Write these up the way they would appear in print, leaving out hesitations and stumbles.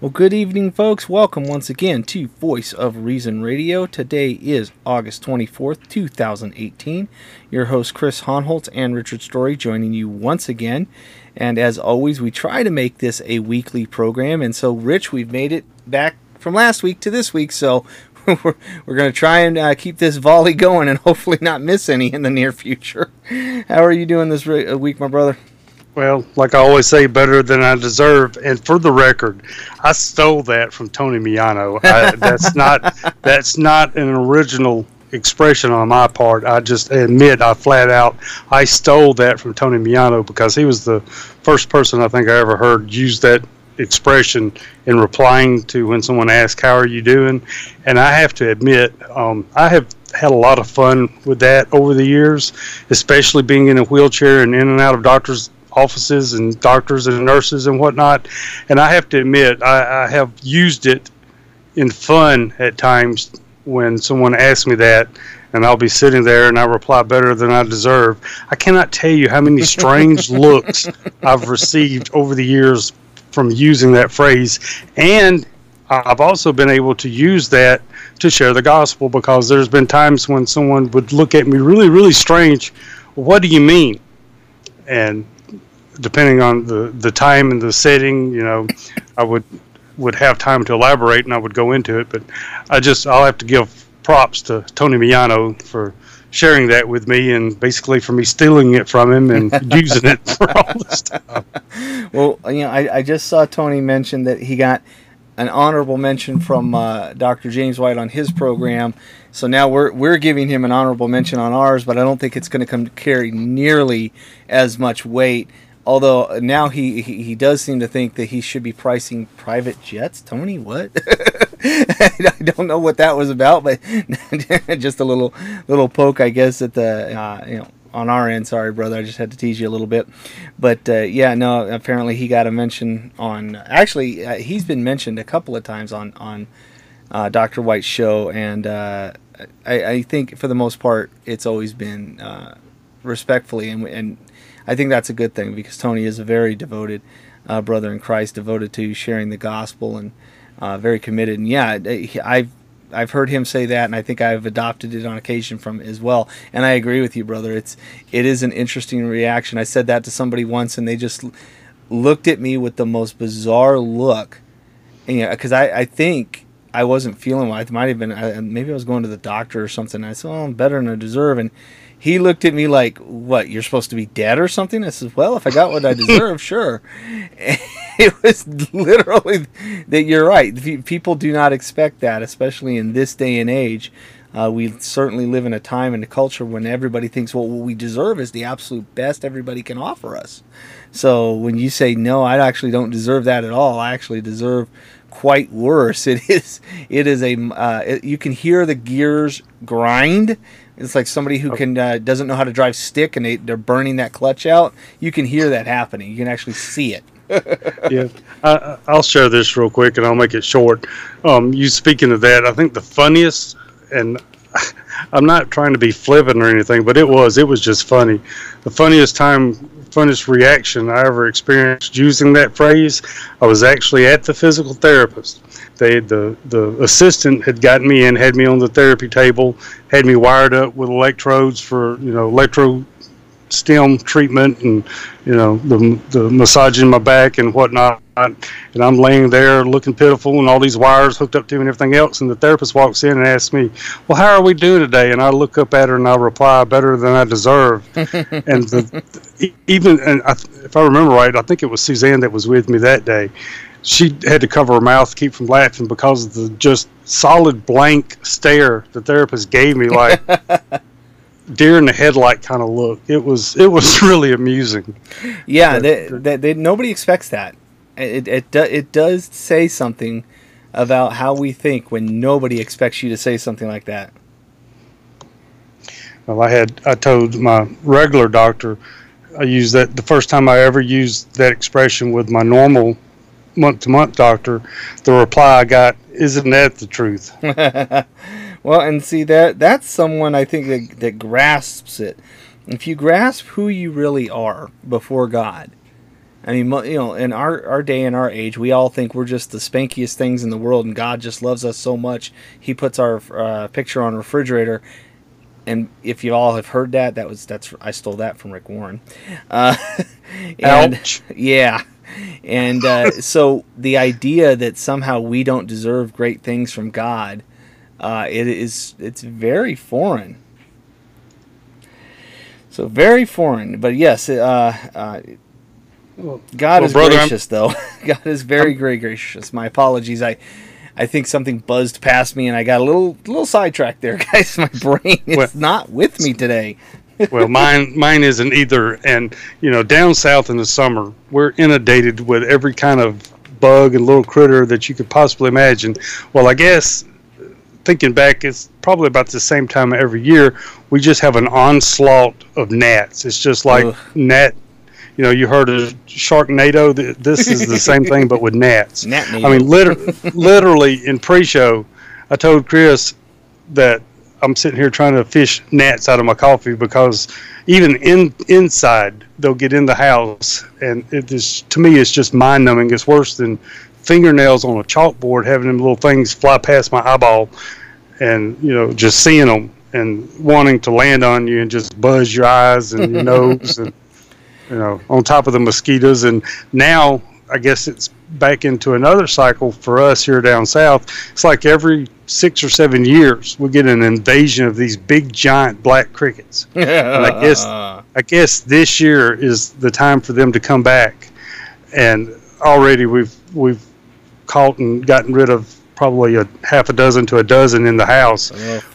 Well, good evening, folks. Welcome once again to Voice of Reason Radio. Today is August 24th, 2018. Your host, Chris Honholtz and Richard Story, joining you once again. And as always, we try to make this a weekly program. And so, Rich, we've made it back from last week to this week. So we're going to try and keep this volley going and hopefully not miss any in the near future. How are you doing this week, my brother? Well, like I always say, better than I deserve. And for the record, I stole that from Tony Miano. That's not an original expression on my part. I just admit I stole that from Tony Miano because he was the first person I think I ever heard use that expression in replying to when someone asks, "How are you doing?" And I have to admit, I have had a lot of fun with that over the years, especially being in a wheelchair and in and out of doctors' offices and doctors and nurses and whatnot. And I have to admit, I have used it in fun at times when someone asks me that, and I'll be sitting there and I reply better than I deserve. I cannot tell you how many strange looks I've received over the years from using that phrase. And I've also been able to use that to share the gospel, because there's been times when someone would look at me really, really strange. What do you mean? And depending on the time and the setting, I would have time to elaborate and I would go into it. But I'll have to give props to Tony Miano for sharing that with me, and basically for me stealing it from him and using it for all this time. Well, I just saw Tony mention that he got an honorable mention from Dr. James White on his program. So now we're giving him an honorable mention on ours, but I don't think it's going to carry nearly as much weight. Although now he does seem to think that he should be pricing private jets. Tony, what? I don't know what that was about, but just a little poke, I guess, at the on our end. Sorry, brother, I just had to tease you a little bit. But apparently he got a mention on. Actually, he's been mentioned a couple of times on Dr. White's show, and I think for the most part it's always been respectfully, and I think that's a good thing, because Tony is a very devoted brother in Christ, devoted to sharing the gospel, and very committed. And yeah, I've heard him say that, and I think I've adopted it on occasion from as well. And I agree with you, brother. It is an interesting reaction. I said that to somebody once, and they just looked at me with the most bizarre look. And, because I think I wasn't feeling well. It might have been maybe I was going to the doctor or something. I said, "Oh, I'm better than I deserve." And he looked at me like, "What, you're supposed to be dead or something?" I said, "Well, if I got what I deserve, sure." And it was literally that you're right. People do not expect that, especially in this day and age. We certainly live in a time and a culture when everybody thinks, well, what we deserve is the absolute best everybody can offer us. So when you say, "No, I actually don't deserve that at all. I actually deserve quite worse," you can hear the gears grind. It's like somebody who doesn't know how to drive stick, and they're burning that clutch out. You can hear that happening. You can actually see it. Yeah, I'll share this real quick, and I'll make it short. You speaking of that, I think the funniest, and I'm not trying to be flippant or anything, but it was just funny. The funniest reaction I ever experienced using that phrase, I was actually at the physical therapist. The assistant had gotten me in, had me on the therapy table, had me wired up with electrodes for electro stem treatment, and the massaging my back and whatnot. And I'm laying there looking pitiful, and all these wires hooked up to me and everything else. And the therapist walks in and asks me, "Well, how are we doing today?" And I look up at her and I reply, "Better than I deserve." And if I remember right, I think it was Suzanne that was with me that day. She had to cover her mouth to keep from laughing because of the just solid blank stare the therapist gave me, like deer in the headlight kind of look. It was really amusing. Yeah, nobody expects that. It does say something about how we think when nobody expects you to say something like that. Well, I told my regular doctor, I used that the first time I ever used that expression with my normal month-to-month doctor. The reply I got, "Isn't that the truth?" Well, and see, that's someone I think that grasps it. If you grasp who you really are before God, I mean, in our day and our age, we all think we're just the spankiest things in the world, and God just loves us so much. He puts our picture on a refrigerator, and if you all have heard that, I stole that from Rick Warren. Ouch. Yeah, and so the idea that somehow we don't deserve great things from God, it's very foreign. So very foreign, but yes, God is brother, gracious, though. God is very gracious. My apologies. I think something buzzed past me, and I got a little sidetracked there, guys. My brain is not with me today. Well, mine isn't either. And down south in the summer, we're inundated with every kind of bug and little critter that you could possibly imagine. Well, I guess thinking back, it's probably about the same time every year. We just have an onslaught of gnats. It's just like gnat. You heard of Sharknado. This is the same thing, but with gnats. Gnatnado. I mean, literally in pre-show, I told Chris that I'm sitting here trying to fish gnats out of my coffee because even inside they'll get in the house, and to me it's just mind-numbing. It's worse than fingernails on a chalkboard, having them little things fly past my eyeball, and just seeing them and wanting to land on you and just buzz your eyes and your nose and. On top of the mosquitoes. And now I guess it's back into another cycle for us here down south. It's like every 6 or 7 years we get an invasion of these big giant black crickets. And I guess this year is the time for them to come back. And already we've caught and gotten rid of probably a half a dozen to a dozen in the house.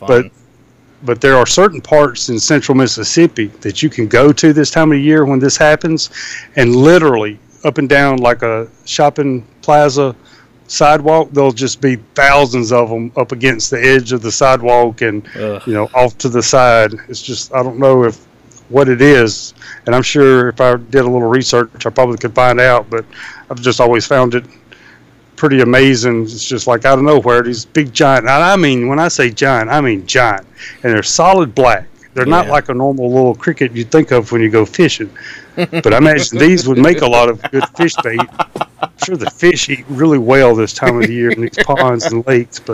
But there are certain parts in central Mississippi that you can go to this time of year when this happens, and literally up and down like a shopping plaza sidewalk, there'll just be thousands of them up against the edge of the sidewalk and off to the side. It's just, I don't know what it is, and I'm sure if I did a little research I probably could find out, but I've just always found it pretty amazing. It's just like out of nowhere, these big giant, and I mean, when I say giant, I mean giant, and they're solid black. They're not like a normal little cricket you think of when you go fishing. But I imagine these would make a lot of good fish bait. I'm sure the fish eat really well this time of the year in these ponds and lakes. But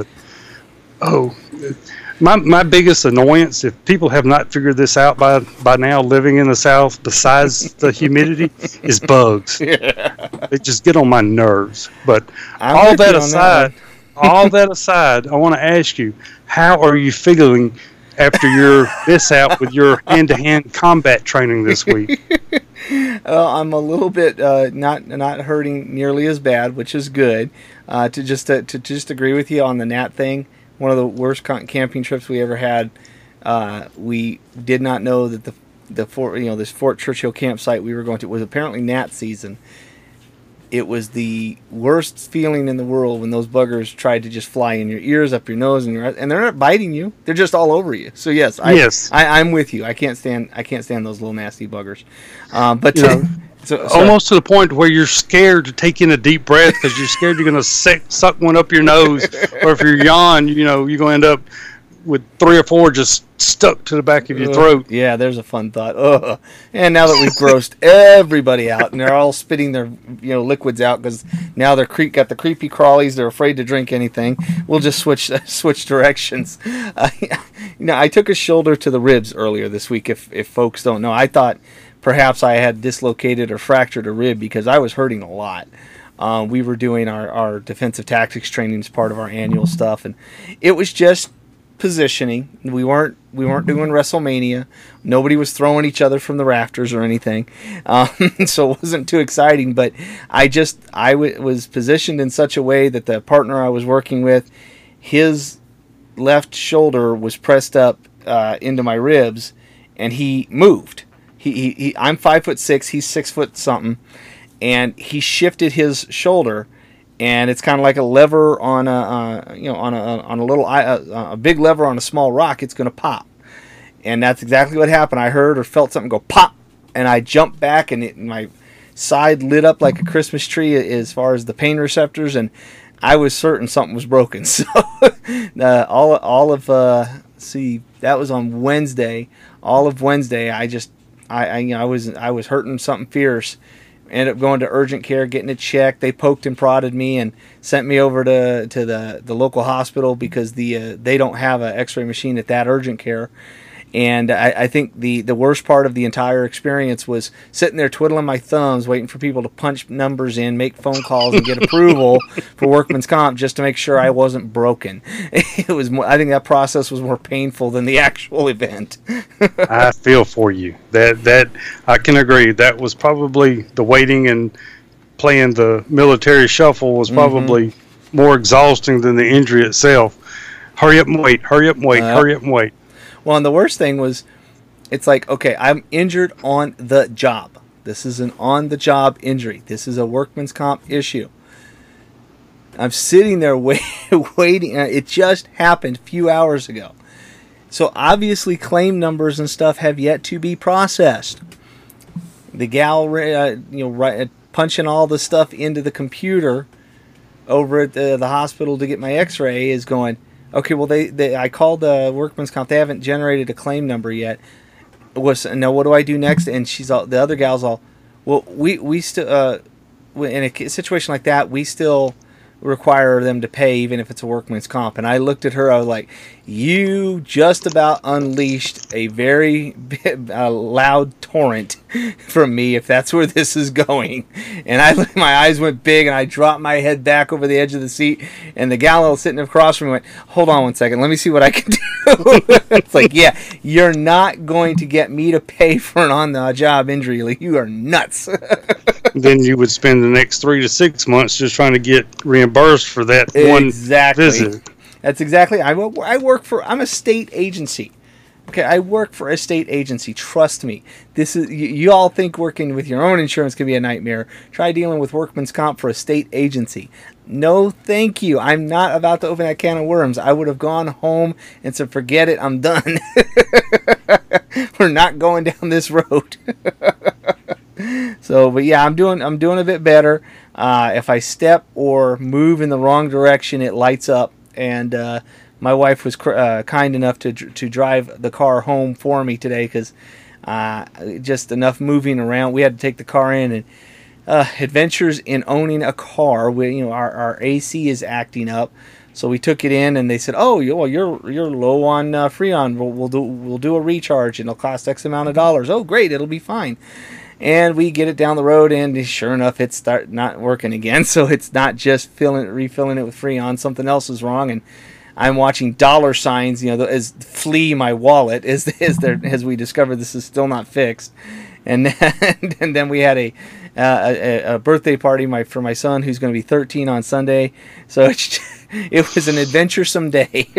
my biggest annoyance, if people have not figured this out by now, living in the South, besides the humidity, is bugs. They just get on my nerves. But all that aside, I want to ask you, how are you feeling after your mishap with your hand-to-hand combat training this week? I'm a little bit not hurting nearly as bad, which is good. To just agree with you on the gnat thing. One of the worst camping trips we ever had. We did not know that this Fort Churchill campsite we were going to was apparently gnat season. It was the worst feeling in the world when those buggers tried to just fly in your ears, up your nose, and they're not biting you; they're just all over you. So yes, I'm with you. I can't stand those little nasty buggers. Almost to the point where you're scared to take in a deep breath because you're scared you're going to suck one up your nose, or if you're yawn, you're going to end up with 3 or 4 just stuck to the back of your throat. Yeah, there's a fun thought. And now that we've grossed everybody out and they're all spitting their liquids out because now they're got the creepy crawlies, they're afraid to drink anything. We'll just switch directions. I took a shoulder to the ribs earlier this week. If folks don't know, I thought perhaps I had dislocated or fractured a rib because I was hurting a lot. We were doing our defensive tactics training as part of our annual stuff, and it was just positioning. We weren't doing WrestleMania. Nobody was throwing each other from the rafters or anything, so it wasn't too exciting. But I was positioned in such a way that the partner I was working with, his left shoulder was pressed up into my ribs, and he moved. I'm 5'6", he's 6 foot something, and he shifted his shoulder. And it's kind of like a lever on a big lever on a small rock. It's going to pop, and that's exactly what happened. I heard or felt something go pop, and I jumped back, and my side lit up like a Christmas tree as far as the pain receptors, and I was certain something was broken. So that was on Wednesday. All of Wednesday, I was hurting something fierce. Ended up going to urgent care, getting it checked. They poked and prodded me and sent me over to the local hospital because they don't have an X-ray machine at that urgent care. And I think the worst part of the entire experience was sitting there twiddling my thumbs, waiting for people to punch numbers in, make phone calls, and get approval for workman's comp just to make sure I wasn't broken. It was more, I think that process was more painful than the actual event. I feel for you. That I can agree. That was probably the waiting and playing the military shuffle was probably more exhausting than the injury itself. Hurry up and wait. Hurry up and wait. Hurry up and wait. Well, and the worst thing was, it's like, okay, I'm injured on the job. This is an on-the-job injury. This is a workman's comp issue. I'm sitting there waiting. It just happened a few hours ago. So obviously claim numbers and stuff have yet to be processed. The gal, punching all the stuff into the computer over at the hospital to get my x-ray is going, okay, well, I called the workman's comp. They haven't generated a claim number yet. Now, what do I do next? And the other gal's all, well, we still, in a situation like that, we still require them to pay even if it's a workman's comp. And I looked at her, I was like, you just about unleashed a very loud torrent from me if that's where this is going. And my eyes went big and I dropped my head back over the edge of the seat, and the gal sitting across from me went, hold on one second, let me see what I can do. It's like, yeah, you're not going to get me to pay for an on-the-job injury. Like, you are nuts. Then you would spend the next 3 to 6 months just trying to get reimbursed for that one visit. That's exactly. I'm a state agency. Okay, I work for a state agency. Trust me. This is you all think working with your own insurance can be a nightmare. Try dealing with workman's comp for a state agency. No, thank you. I'm not about to open that can of worms. I would have gone home and said, "Forget it. I'm done. We're not going down this road." So, but yeah, I'm doing a bit better. If I step or move in the wrong direction, it lights up. And my wife was kind enough to drive the car home for me today because just enough moving around. We had to take the car in, and adventures in owning a car. Our AC is acting up, so we took it in, and they said, "Oh, you're low on Freon. We'll do a recharge, and it'll cost X amount of dollars." Oh, great, it'll be fine. And we get it down the road, and sure enough, it's not working again. So it's not just refilling it with Freon. Something else is wrong, and I'm watching dollar signs, as flee my wallet as we discovered this is still not fixed. And then we had a birthday party for my son, who's going to be 13 on Sunday. So it was an adventuresome day.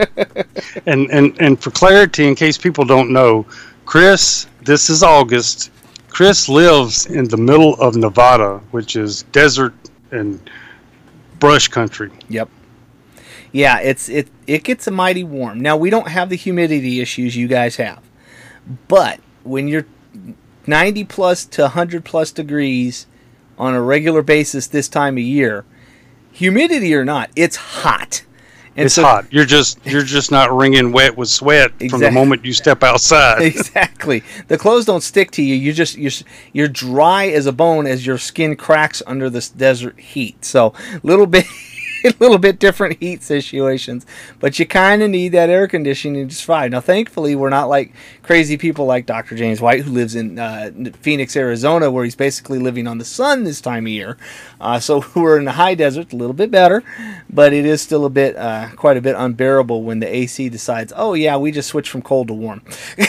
and for clarity, in case people don't know, Chris, this is August. Chris lives in the middle of Nevada, which is desert and brush country. Yep. Yeah, it gets mighty warm. Now, we don't have the humidity issues you guys have. But when you're 90 plus to 100 plus degrees on a regular basis this time of year, humidity or not, it's hot. And it's hot. You're just not wringing wet with sweat from the moment you step outside. Exactly. The clothes don't stick to you. You're dry as a bone as your skin cracks under this desert heat. So a little bit different heat situations, but you kind of need that air conditioning to survive. Now, thankfully, we're not like crazy people like Dr. James White, who lives in Phoenix, Arizona, where he's basically living on the sun this time of year. So we're in the high desert, a little bit better, but it is still quite a bit unbearable when the AC decides, oh yeah, we just switched from cold to warm.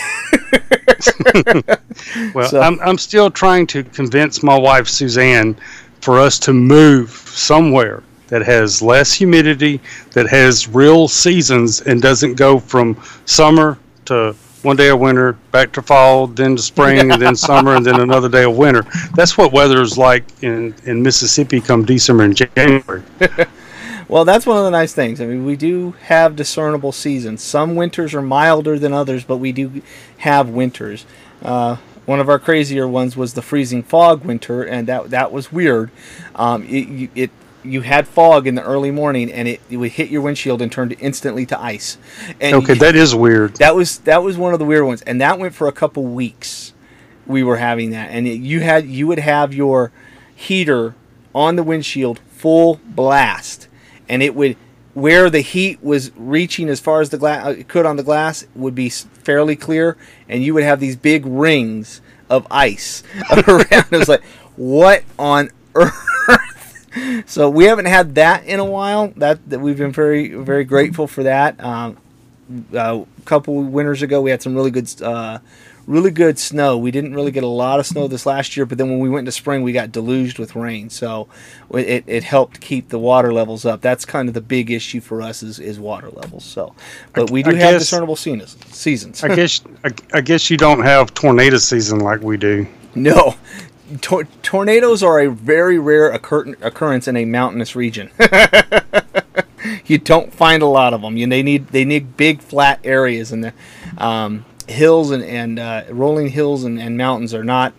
Well, so, I'm still trying to convince my wife Suzanne for us to move somewhere that has less humidity, that has real seasons, and doesn't go from summer to one day of winter, back to fall, then to spring, and then summer, and then another day of winter. That's what weather is like in Mississippi come December and January. Well, that's one of the nice things. I mean, we do have discernible seasons. Some winters are milder than others, but we do have winters. One of our crazier ones was the freezing fog winter, and that was weird. You had fog in the early morning, and it would hit your windshield and turned instantly to ice. And okay, that is weird. That was one of the weird ones, and that went for a couple weeks. we were having that, and you would have your heater on the windshield full blast, and it would, where the heat was reaching as far as the glass it could on the glass would be fairly clear, and you would have these big rings of ice around. It was like, what on earth? So we haven't had that in a while. That we've been very, very grateful for that. A couple winters ago, we had some really good snow. We didn't really get a lot of snow this last year, but then when we went into spring, we got deluged with rain. So it helped keep the water levels up. That's kind of the big issue for us is water levels. So, but we do have discernible seasons. I guess you don't have tornado season like we do. No. Tornadoes are a very rare occurrence in a mountainous region. You don't find a lot of them. They need big flat areas, and the hills and rolling hills and mountains are not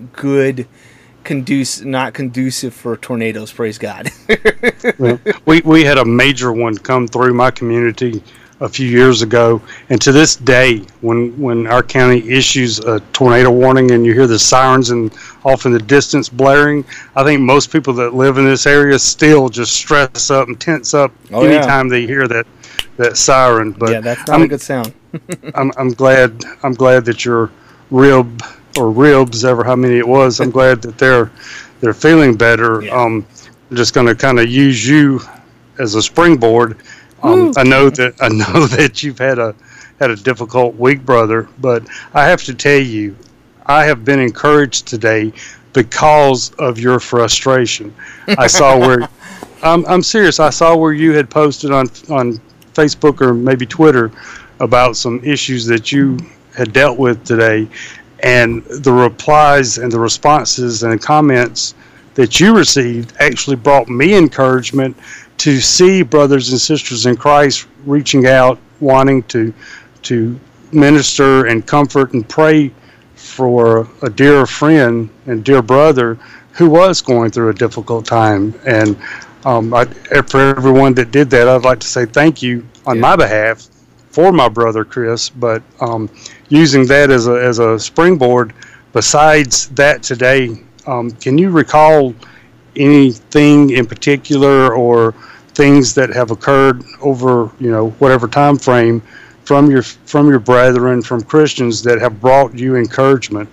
conducive for tornadoes. Praise God. Well, we had a major one come through my community a few years ago, and to this day, when our county issues a tornado warning and you hear the sirens and off in the distance blaring, I think most people that live in this area still just stress up and tense up anytime they hear that siren. But yeah, that's not a good sound. I'm glad that your ribs, ever how many it was, I'm glad that they're feeling better. Yeah. I'm just going to kind of use you as a springboard. I know that you've had a difficult week, brother, but I have to tell you, I have been encouraged today because of your frustration. I saw where I'm serious. I saw where you had posted on Facebook or maybe Twitter about some issues that you had dealt with today, and the replies and the responses and comments that you received actually brought me encouragement to see brothers and sisters in Christ reaching out, wanting to minister and comfort and pray for a dear friend and dear brother who was going through a difficult time. And for everyone that did that, I'd like to say thank you on my behalf for my brother Chris. But using that as a springboard, besides that today, can you recall anything in particular or things that have occurred over whatever time frame from your brethren, from Christians that have brought you encouragement?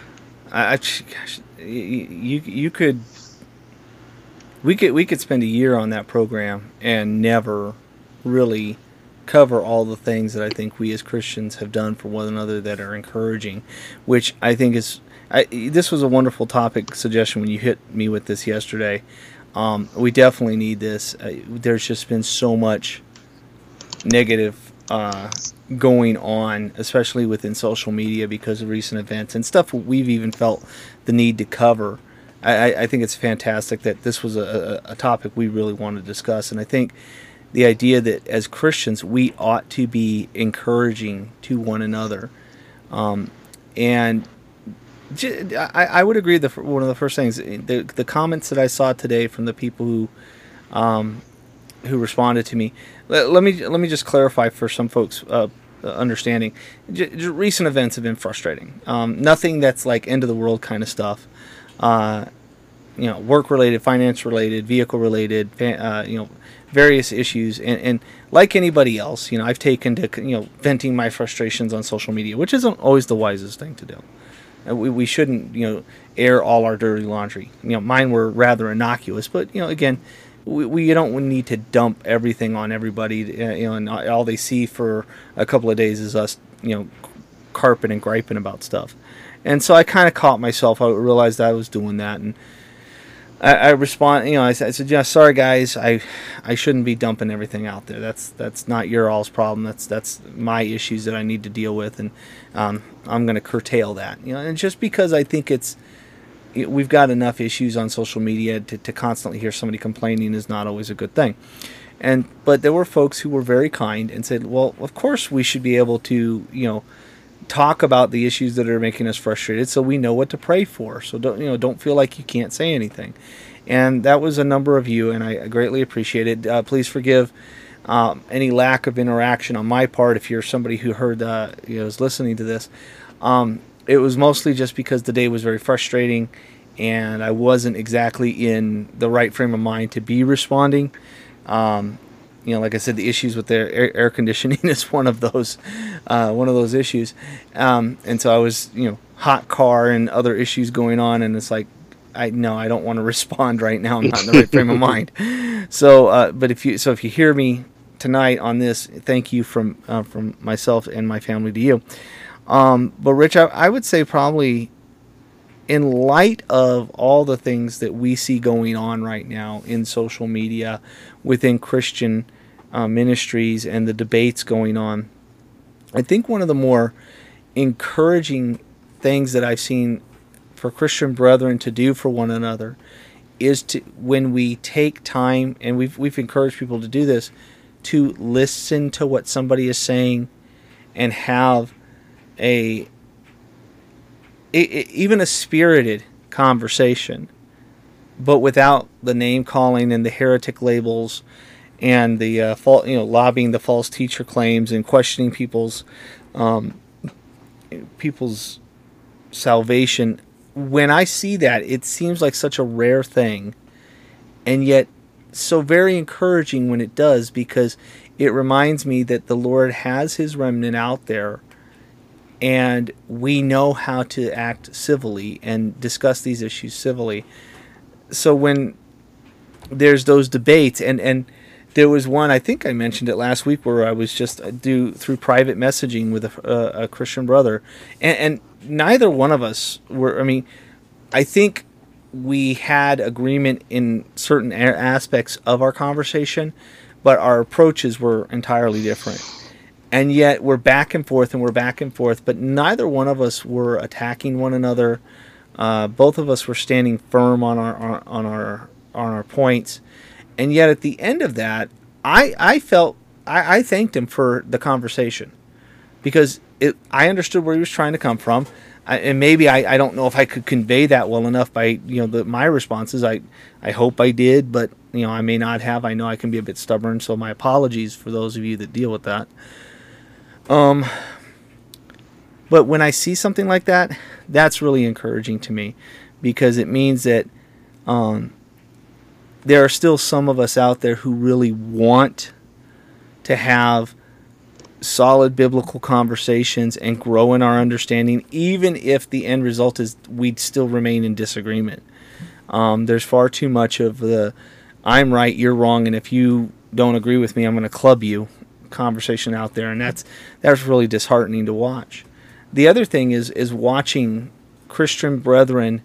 We could spend a year on that program and never really cover all the things that I think we as Christians have done for one another that are encouraging, which I think is. This was a wonderful topic suggestion when you hit me with this yesterday. We definitely need this. There's just been so much negative going on, especially within social media because of recent events and stuff we've even felt the need to cover. I think it's fantastic that this was a topic we really want to discuss, and I think the idea that as Christians we ought to be encouraging to one another, and I would agree that one of the first things, the comments that I saw today from the people who responded to me. Let me just clarify for some folks' understanding. Recent events have been frustrating. Nothing that's like end of the world kind of stuff. Work related, finance related, vehicle related. Various issues, and like anybody else, I've taken to venting my frustrations on social media, which isn't always the wisest thing to do. We shouldn't, air all our dirty laundry. Mine were rather innocuous, but again, we don't need to dump everything on everybody. And all they see for a couple of days is us, carping and griping about stuff. And so I kind of caught myself. I realized I was doing that, and I respond. I said, "Yeah, sorry guys. I shouldn't be dumping everything out there. That's not your all's problem. That's my issues that I need to deal with, and I'm going to curtail that. And just because I think we've got enough issues on social media to constantly hear somebody complaining is not always a good thing. But there were folks who were very kind and said, well, of course we should be able to talk about the issues that are making us frustrated, so we know what to pray for. So don't feel like you can't say anything. And that was a number of you, and I greatly appreciate it. Please forgive any lack of interaction on my part if you're somebody who heard is listening to this. it was mostly just because the day was very frustrating, and I wasn't exactly in the right frame of mind to be responding. Like I said, the issues with the air conditioning is one of those issues. And so I was, hot car and other issues going on, and it's like, I don't want to respond right now. I'm not in the right frame of mind. So, but if you hear me tonight on this, thank you from myself and my family to you. But Rich, I would say probably, in light of all the things that we see going on right now in social media within Christian ministries and the debates going on, I think one of the more encouraging things that I've seen for Christian brethren to do for one another is to, when we take time, and we've encouraged people to do this, to listen to what somebody is saying and have even a spirited conversation, but without the name calling and the heretic labels and the lobbying the false teacher claims and questioning people's salvation. When I see that, it seems like such a rare thing, and yet so very encouraging when it does, because it reminds me that the Lord has His remnant out there, and we know how to act civilly and discuss these issues civilly. So when there's those debates, and there was one, I think I mentioned it last week, where I was just through private messaging with a Christian brother, and neither one of us were, I think we had agreement in certain aspects of our conversation, but our approaches were entirely different. And yet we're back and forth, but neither one of us were attacking one another. Both of us were standing firm on our points. And yet at the end of that, I thanked him for the conversation, because I understood where he was trying to come from. And maybe I don't know if I could convey that well enough by my responses. I hope I did, but I may not have. I know I can be a bit stubborn, so my apologies for those of you that deal with that. But when I see something like that, that's really encouraging to me, because it means that there are still some of us out there who really want to have solid biblical conversations and grow in our understanding, even if the end result is we'd still remain in disagreement. There's far too much of the I'm right, you're wrong, and if you don't agree with me, I'm going to club you conversation out there, and that's really disheartening to watch. The other thing is watching Christian brethren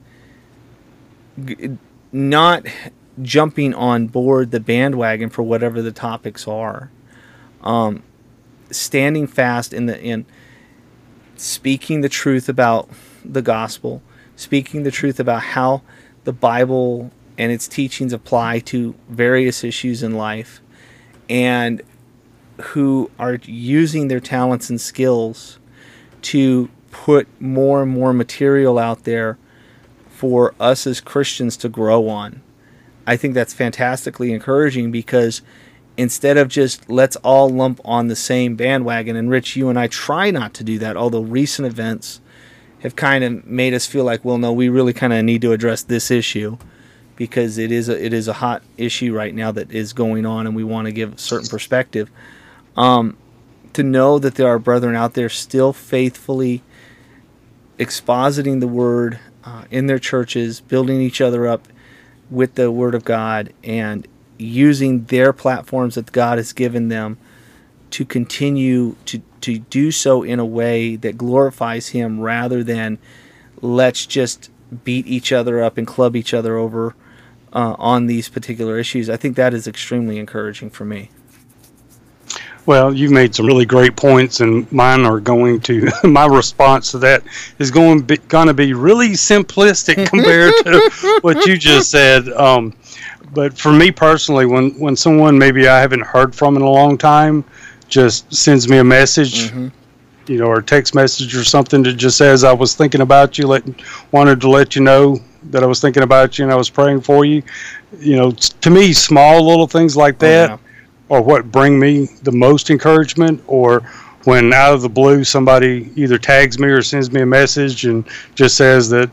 not jumping on board the bandwagon for whatever the topics are. Standing fast in speaking the truth about the gospel, speaking the truth about how the Bible and its teachings apply to various issues in life, and who are using their talents and skills to put more and more material out there for us as Christians to grow on. I think that's fantastically encouraging, because instead of just let's all lump on the same bandwagon, and Rich, you and I try not to do that, although recent events have kind of made us feel like, well, no, we really kind of need to address this issue, because it is a hot issue right now that is going on, and we want to give a certain perspective. To know that there are brethren out there still faithfully expositing the Word in their churches, building each other up with the Word of God, and using their platforms that God has given them to continue to do so in a way that glorifies Him, rather than let's just beat each other up and club each other over on these particular issues. I think that is extremely encouraging for me. Well, you've made some really great points, and mine are going to, my response to that is going to be really simplistic compared to what you just said. But for me personally, when someone maybe I haven't heard from in a long time just sends me a message, or a text message or something that just says, I was thinking about you, wanted to let you know that I was thinking about you and I was praying for you. To me, small little things like that are what bring me the most encouragement, or when out of the blue somebody either tags me or sends me a message and just says that,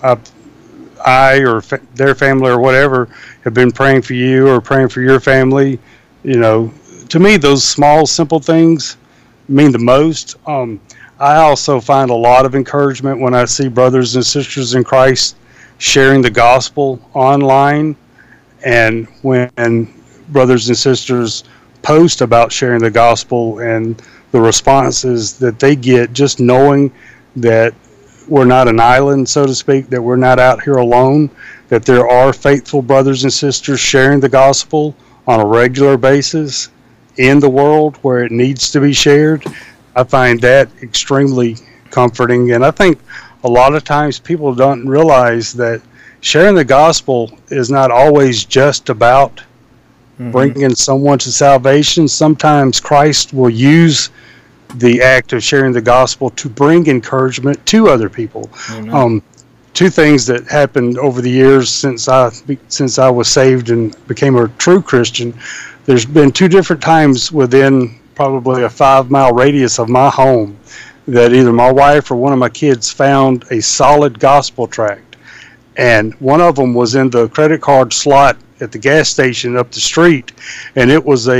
I or their family or whatever have been praying for you or praying for your family, to me those small simple things mean the most. I also find a lot of encouragement when I see brothers and sisters in Christ sharing the gospel online, and when brothers and sisters post about sharing the gospel and the responses that they get, just knowing that we're not an island, so to speak, that we're not out here alone, that there are faithful brothers and sisters sharing the gospel on a regular basis in the world where it needs to be shared. I find that extremely comforting. And I think a lot of times people don't realize that sharing the gospel is not always just about bringing someone to salvation. Sometimes Christ will use the act of sharing the gospel to bring encouragement to other people. Two things that happened over the years since I was saved and became a true Christian. There's been two different times within probably a 5-mile radius of my home that either my wife or one of my kids found a solid gospel tract. And one of them was in the credit card slot at the gas station up the street, and it was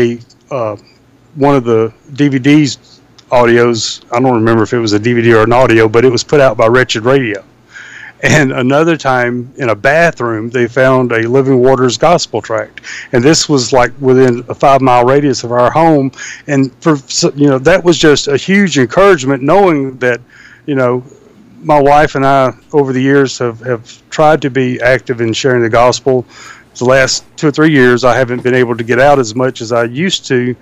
one of the DVDs audios. I don't remember if it was a DVD or an audio, but it was put out by Wretched Radio. And another time in a bathroom, they found a Living Waters gospel tract. And this was like within a 5-mile radius of our home. And that was just a huge encouragement, knowing that, my wife and I over the years have tried to be active in sharing the gospel. The last 2 or 3 years, I haven't been able to get out as much as I used to,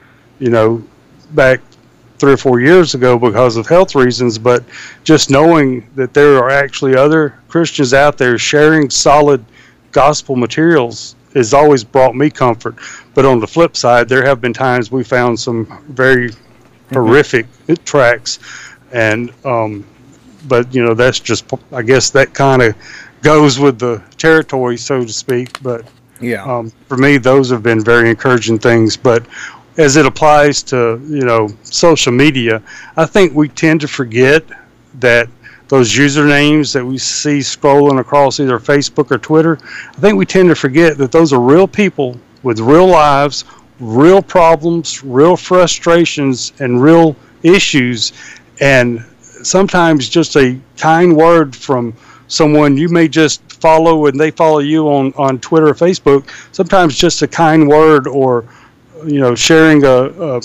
back 3 or 4 years ago because of health reasons, but just knowing that there are actually other Christians out there sharing solid gospel materials has always brought me comfort. But on the flip side, there have been times we found some very horrific tracks, and but that's just, I guess that kind of goes with the territory, so to speak. But for me, those have been very encouraging things. But as it applies to, social media, I think we tend to forget that those usernames that we see scrolling across either Facebook or Twitter, I think we tend to forget that those are real people with real lives, real problems, real frustrations, and real issues. And sometimes just a kind word from someone you may just follow and they follow you on Twitter or Facebook, sometimes just a kind word or sharing a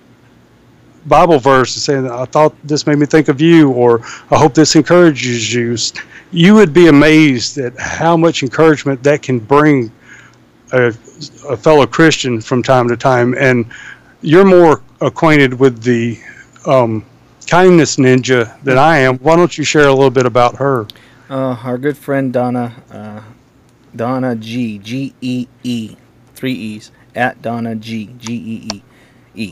Bible verse and saying, I thought this made me think of you, or I hope this encourages you. You would be amazed at how much encouragement that can bring a fellow Christian from time to time. And you're more acquainted with the kindness ninja than I am. Why don't you share a little bit about her? Our good friend Donna G, G-E-E, 3 E's. At Donna G, G-E-E-E.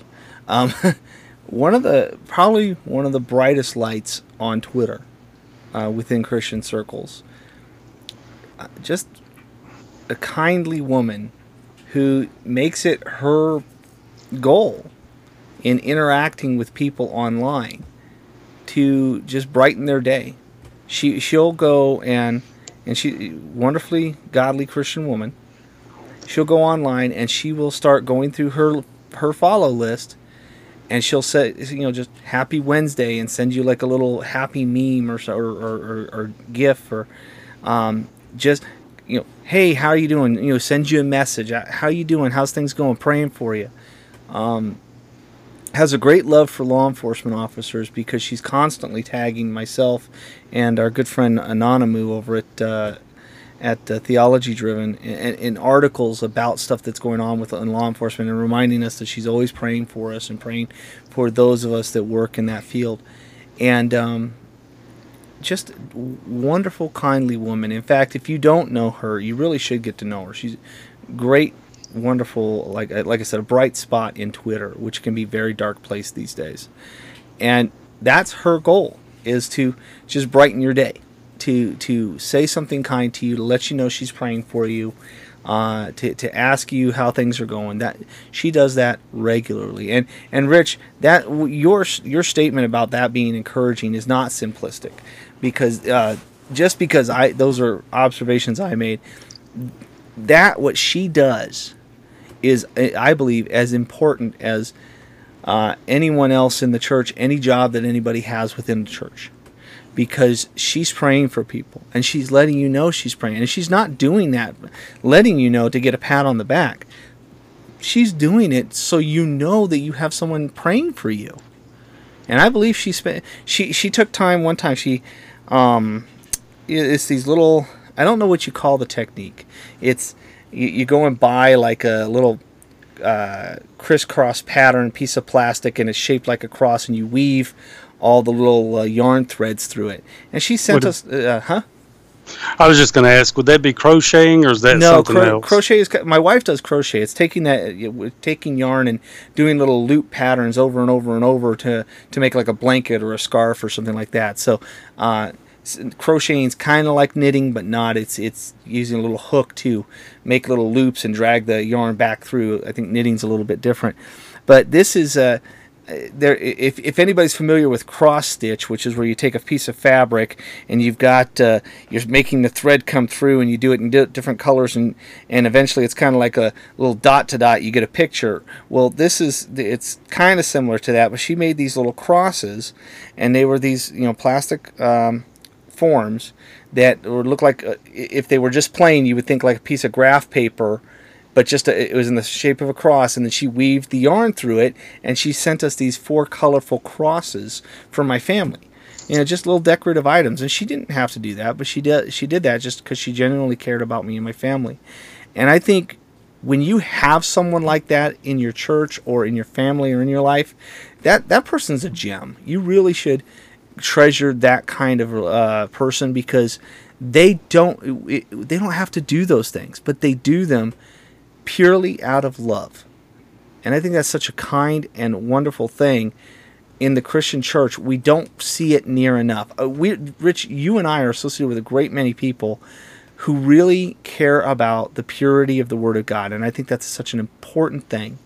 Probably one of the brightest lights on Twitter within Christian circles. Just a kindly woman who makes it her goal in interacting with people online to just brighten their day. She'll go and she, wonderfully godly Christian woman, she'll go online and she will start going through her follow list, and she'll say, just Happy Wednesday, and send you like a little happy meme or GIF, or just hey, how are you doing? Send you a message. How you doing? How's things going? Praying for you. Has a great love for law enforcement officers because she's constantly tagging myself and our good friend Anonymou over at Theology Driven in articles about stuff that's going on in law enforcement, and reminding us that she's always praying for us and praying for those of us that work in that field. And just wonderful, kindly woman. In fact, if you don't know her, you really should get to know her. She's great, wonderful, like I said, a bright spot in Twitter, which can be a very dark place these days. And that's her goal, is to just brighten your day. To say something kind to you, to let you know she's praying for you, to ask you how things are going. That she does that regularly. And Rich, that your statement about that being encouraging is not simplistic, because just because those are observations I made, that what she does is, I believe, as important as anyone else in the church, any job that anybody has within the church. Because she's praying for people, and she's letting you know she's praying. And she's not doing that, letting you know to get a pat on the back. She's doing it so you know that you have someone praying for you. And I believe she took time one time. It's these little, I don't know what you call the technique. It's you go and buy like a little crisscross pattern piece of plastic, and it's shaped like a cross, and you weave all the little yarn threads through it. And she sent us, I was just going to ask, would that be crocheting, or is that something else? Crochet is, my wife does crochet. It's taking yarn and doing little loop patterns over and over and over to make like a blanket or a scarf or something like that. So crocheting is kind of like knitting, but not. It's using a little hook to make little loops and drag the yarn back through. I think knitting's a little bit different. But this is if anybody's familiar with cross stitch, which is where you take a piece of fabric and you've got you're making the thread come through, and you do it in different colors, and eventually it's kind of like a little dot to dot, you get a picture. Well, it's kind of similar to that, but she made these little crosses, and they were these plastic forms that would look like, if they were just plain, you would think like a piece of graph paper, but it was in the shape of a cross, and then she weaved the yarn through it, and she sent us these 4 colorful crosses for my family. Just little decorative items, and she didn't have to do that, but she did that just because she genuinely cared about me and my family. And I think when you have someone like that in your church or in your family or in your life, that person's a gem. You really should treasure that kind of person, because they don't have to do those things, but they do them purely out of love. And I think that's such a kind and wonderful thing in the Christian church. We don't see it near enough. Rich, you and I are associated with a great many people who really care about the purity of the Word of God, and I think that's such an important thing.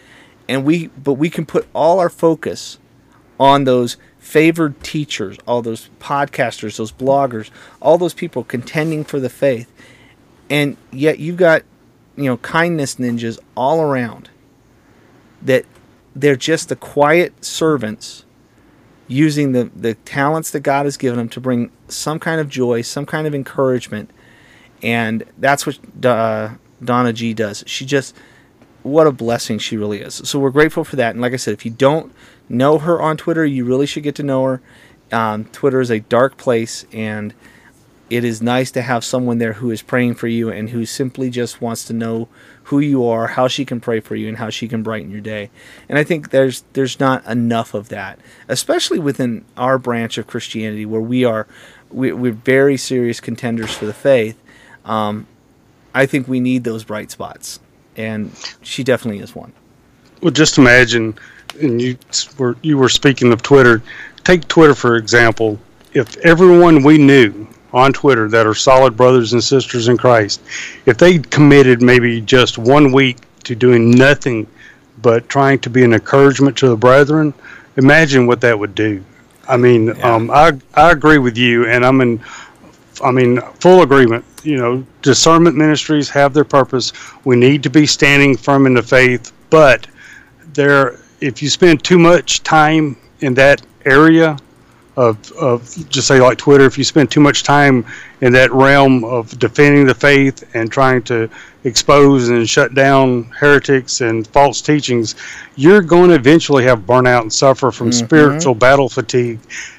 But we can put all our focus on those favored teachers, all those podcasters, those bloggers, all those people contending for the faith, and yet you've got kindness ninjas all around, that they're just the quiet servants using the talents that God has given them to bring some kind of joy, some kind of encouragement. And that's what Donna G does. What a blessing she really is. So we're grateful for that. And like I said, if you don't know her on Twitter, you really should get to know her. Twitter is a dark place, and it is nice to have someone there who is praying for you and who simply just wants to know who you are, how she can pray for you, and how she can brighten your day. And I think there's not enough of that, especially within our branch of Christianity, where we're very serious contenders for the faith. I think we need those bright spots, and she definitely is one. Well, just imagine, and you were speaking of Twitter. Take Twitter for example. If everyone we knew on Twitter that are solid brothers and sisters in Christ, if they committed maybe just 1 week to doing nothing but trying to be an encouragement to the brethren, imagine what that would do. I mean, yeah. I agree with you, and I'm in full agreement. Discernment ministries have their purpose. We need to be standing firm in the faith, but if you spend too much time in that area of just say like Twitter, if you spend too much time in that realm of defending the faith and trying to expose and shut down heretics and false teachings, you're going to eventually have burnout and suffer from spiritual battle fatigue.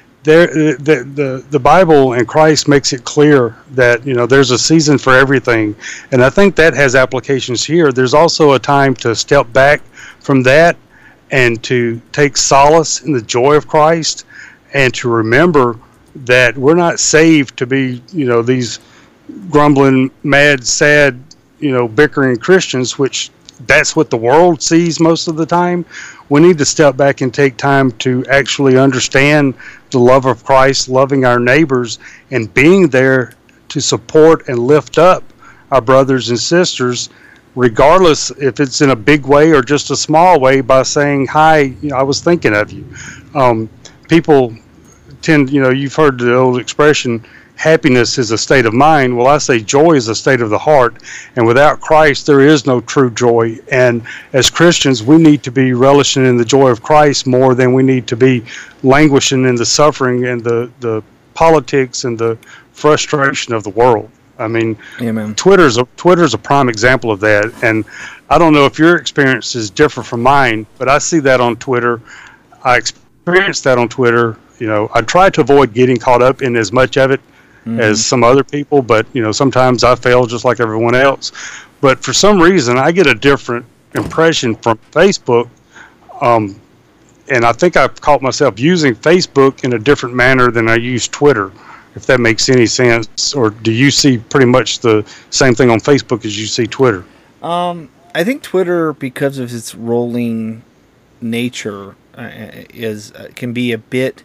The Bible and Christ makes it clear that there's a season for everything, and I think that has applications here. There's also a time to step back from that and to take solace in the joy of Christ, and to remember that we're not saved to be, these grumbling, mad, sad, bickering Christians, which that's what the world sees most of the time. We need to step back and take time to actually understand the love of Christ, loving our neighbors, and being there to support and lift up our brothers and sisters, regardless if it's in a big way or just a small way, by saying, hi, I was thinking of you. People tend, you've heard the old expression, happiness is a state of mind. Well, I say joy is a state of the heart. And without Christ, there is no true joy. And as Christians, we need to be relishing in the joy of Christ more than we need to be languishing in the suffering and the politics and the frustration of the world. I mean, Amen. Twitter's a prime example of that. And I don't know if your experience is different from mine, but I see that on Twitter. I experienced that on Twitter. I try to avoid getting caught up in as much of it as some other people, but sometimes I fail just like everyone else. But for some reason, I get a different impression from Facebook, and I think I've caught myself using Facebook in a different manner than I use Twitter, if that makes any sense. Or do you see pretty much the same thing on Facebook as you see Twitter? I think Twitter, because of its rolling nature, can be a bit.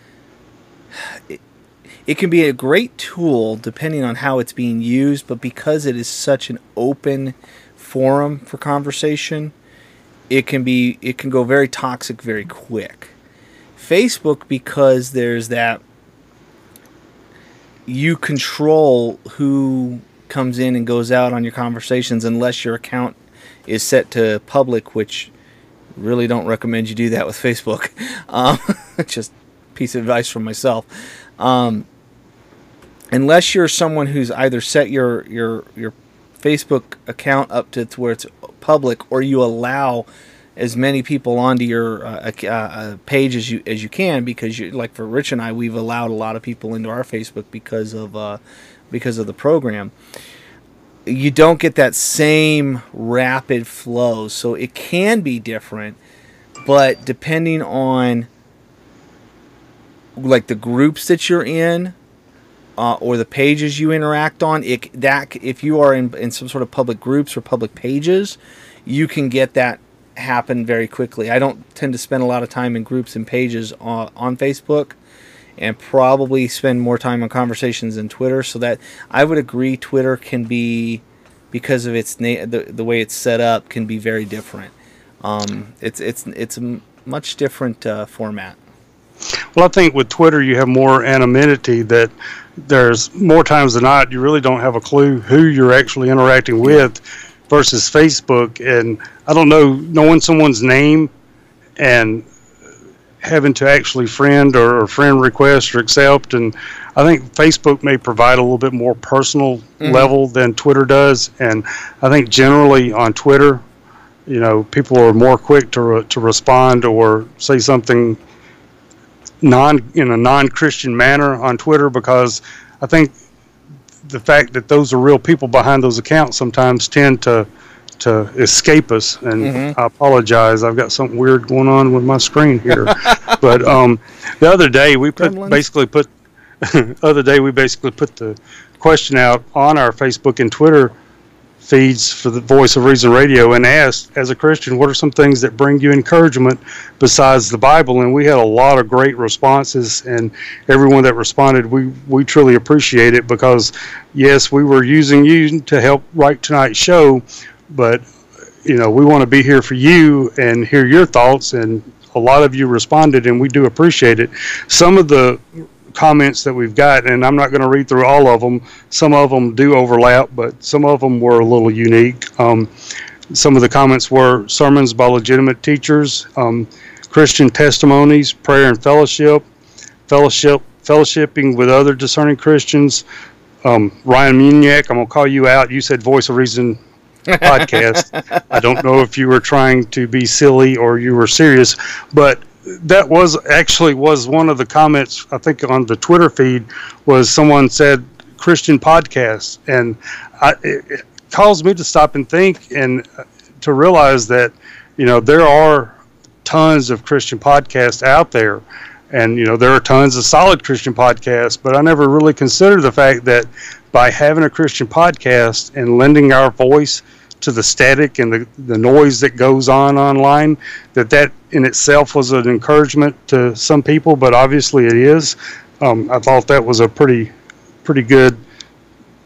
It can be a great tool depending on how it's being used, but because it is such an open forum for conversation, it can go very toxic very quick. Facebook, because there's that, you control who comes in and goes out on your conversations unless your account is set to public, which really don't recommend you do that with Facebook. Just a piece of advice from myself. Unless you're someone who's either set your Facebook account up to where it's public, or you allow as many people onto your page as you can, because like for Rich and I, we've allowed a lot of people into our Facebook because of the program. You don't get that same rapid flow, so it can be different, but depending on like the groups that you're in, or the pages you interact on, if you are in some sort of public groups or public pages, you can get that happen very quickly. I don't tend to spend a lot of time in groups and pages on Facebook, and probably spend more time on conversations than Twitter. So that I would agree, Twitter can be, because of its the way it's set up, can be very different. It's a much different format. Well, I think with Twitter you have more anonymity, that there's more times than not you really don't have a clue who you're actually interacting with, versus Facebook. And I don't know, knowing someone's name and having to actually friend or friend request or accept, and I think Facebook may provide a little bit more personal level than Twitter does. And I think generally on Twitter, people are more quick to respond or say something in a non-Christian manner on Twitter, because I think the fact that those are real people behind those accounts sometimes tend to escape us. And I apologize, I've got something weird going on with my screen here. But the other day we basically put the question out on our Facebook and Twitter feeds for the Voice of Reason Radio, and asked, as a Christian, what are some things that bring you encouragement besides the Bible? And we had a lot of great responses, and everyone that responded, we truly appreciate it, because yes, we were using you to help write tonight's show, but we want to be here for you and hear your thoughts, and a lot of you responded, and we do appreciate it. Some of the comments that we've got, and I'm not going to read through all of them, some of them do overlap, but some of them were a little unique. Some of the comments were sermons by legitimate teachers, Christian testimonies, prayer and fellowshipping with other discerning Christians. Ryan Muniak, I'm going to call you out. You said Voice of Reason podcast. I don't know if you were trying to be silly or you were serious, but that was one of the comments, I think, on the Twitter feed, was someone said Christian podcast, and it caused me to stop and think, and to realize that there are tons of Christian podcasts out there, and there are tons of solid Christian podcasts, but I never really considered the fact that by having a Christian podcast and lending our voice to the static and the noise that goes on online, that in itself was an encouragement to some people, but obviously it is. I thought that was a pretty good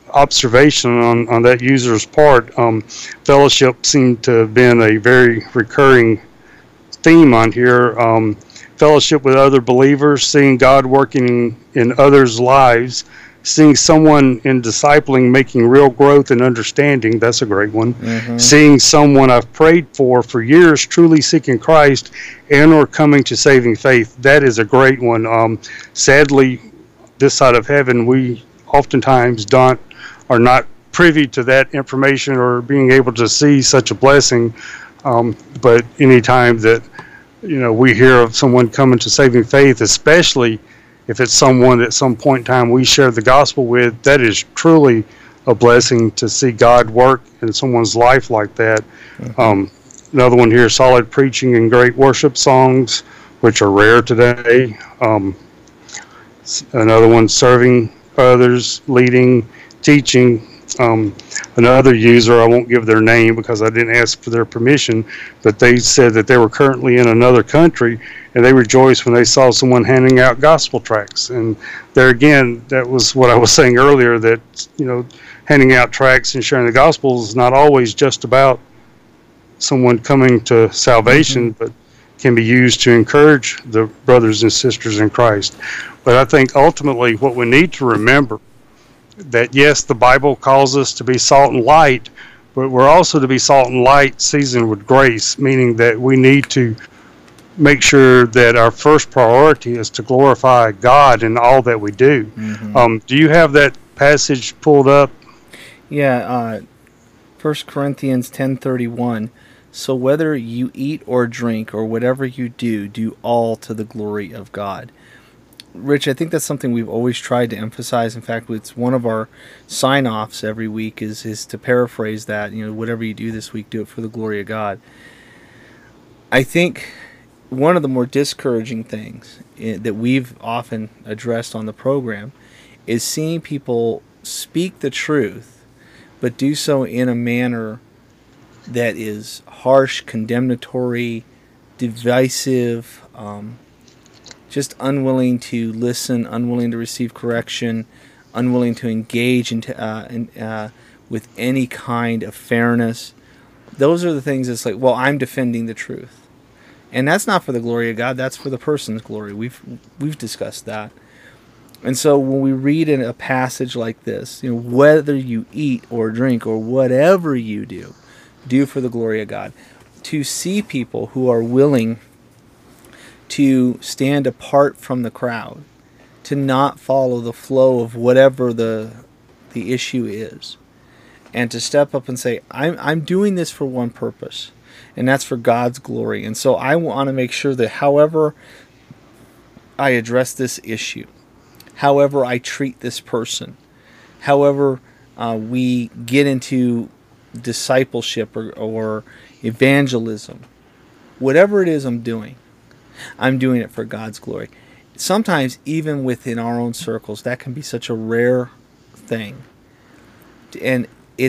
observation on that user's part. Fellowship seemed to have been a very recurring theme on here. Fellowship with other believers, seeing God working in others' lives, seeing someone in discipling making real growth and understanding. That's a great one. Seeing someone I've prayed for years truly seeking Christ and or coming to saving faith. That is a great one. Sadly, this side of heaven, we oftentimes are not privy to that information or being able to see such a blessing. But anytime that we hear of someone coming to saving faith, especially if it's someone at some point in time we share the gospel with, that is truly a blessing to see God work in someone's life like that. Another one here, solid preaching and great worship songs, which are rare today. Another one, serving others, leading, teaching. Another user, I won't give their name because I didn't ask for their permission, but they said that they were currently in another country and they rejoiced when they saw someone handing out gospel tracts. And there again, that was what I was saying earlier, that handing out tracts and sharing the gospel is not always just about someone coming to salvation, but can be used to encourage the brothers and sisters in Christ. But I think ultimately what we need to remember, that yes, the Bible calls us to be salt and light, but we're also to be salt and light seasoned with grace, meaning that we need to make sure that our first priority is to glorify God in all that we do. Do you have that passage pulled up? Yeah, 1 Corinthians 10:31. So whether you eat or drink or whatever you do, do all to the glory of God. Rich, I think that's something we've always tried to emphasize. In fact, it's one of our sign-offs every week is to paraphrase that. Whatever you do this week, do it for the glory of God. I think one of the more discouraging things that we've often addressed on the program is seeing people speak the truth, but do so in a manner that is harsh, condemnatory, divisive, just unwilling to listen, unwilling to receive correction, unwilling to engage with any kind of fairness. Those are the things that's like, well, I'm defending the truth. And that's not for the glory of God, that's for the person's glory. We've discussed that. And so when we read in a passage like this, whether you eat or drink or whatever you do for the glory of God. To see people who are willing to stand apart from the crowd, to not follow the flow of whatever the issue is, and to step up and say, I'm doing this for one purpose, and that's for God's glory. And so I want to make sure that however I address this issue, however I treat this person, however we get into discipleship or evangelism, whatever it is I'm doing it for God's glory. Sometimes even within our own circles, that can be such a rare thing. And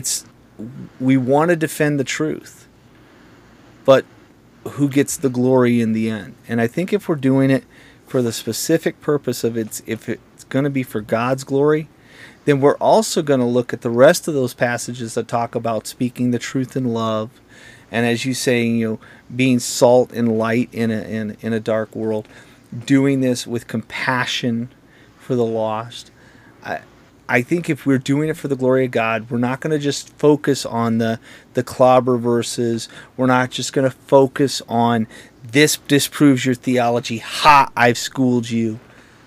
we want to defend the truth, but who gets the glory in the end? And I think if we're doing it for the specific purpose of if it's going to be for God's glory, then we're also going to look at the rest of those passages that talk about speaking the truth in love, and as you say, being salt and light in a dark world, doing this with compassion for the lost. I think if we're doing it for the glory of God, we're not going to just focus on the clobber verses. We're not just going to focus on this disproves your theology. Ha! I've schooled you.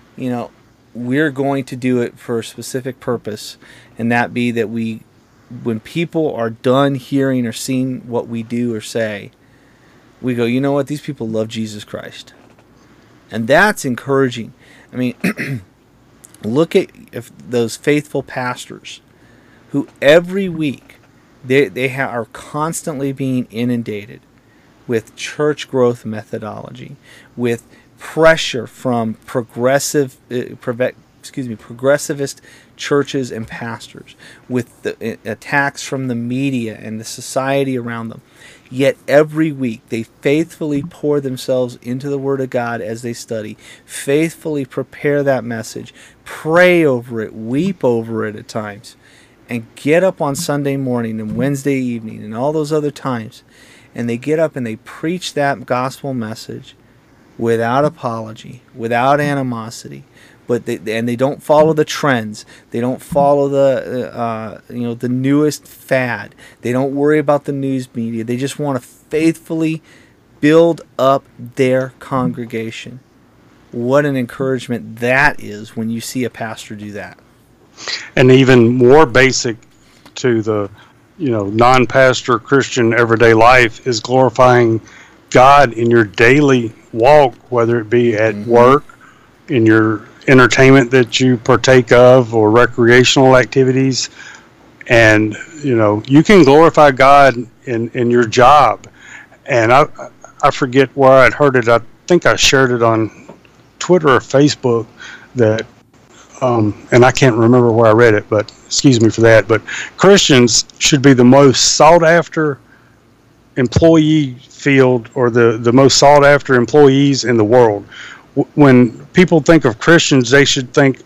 We're going to do it for a specific purpose, and that be that when people are done hearing or seeing what we do or say, we go, you know what, these people love Jesus Christ. And that's encouraging. I mean, look at those faithful pastors who every week they are constantly being inundated with church growth methodology, with pressure from progressivist churches and pastors, with the attacks from the media and the society around them. Yet every week they faithfully pour themselves into the Word of God as they study, faithfully prepare that message, pray over it, weep over it at times, and get up on Sunday morning and Wednesday evening and all those other times, and they get up and they preach that gospel message without apology, without animosity, but they don't follow the trends. They don't follow the newest fad. They don't worry about the news media. They just want to faithfully build up their congregation. What an encouragement that is when you see a pastor do that. And even more basic to the non-pastor Christian everyday life is glorifying God in your daily walk, whether it be at work, in your entertainment that you partake of, or recreational activities. And you can glorify God in your job. And I forget where I'd heard it. I think I shared it on Twitter or Facebook that and I can't remember where I read it, but excuse me for that. But Christians should be the most sought after employee field, or the most sought after employees in the world. When people think of Christians, they should think